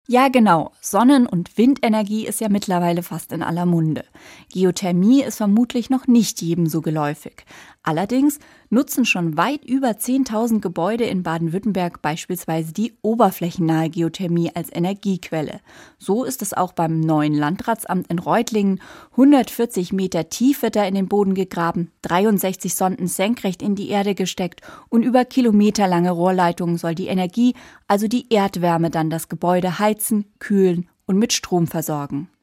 Ja, genau. Sonnen- und Windenergie ist ja mittlerweile fast in aller Munde. Geothermie ist vermutlich noch nicht jedem so geläufig. Allerdings nutzen schon weit über 10.000 Gebäude in Baden-Württemberg beispielsweise die oberflächennahe Geothermie als Energiequelle. So ist es auch beim neuen Landratsamt in Reutlingen. 140 Meter tief wird da in den Boden gegraben, 63 Sonden senkrecht in die Erde gesteckt und über kilometerlange Rohrleitungen soll die Energie, also die Erdwärme, dann das Gebäude heizen, kühlen und mit Strom versorgen.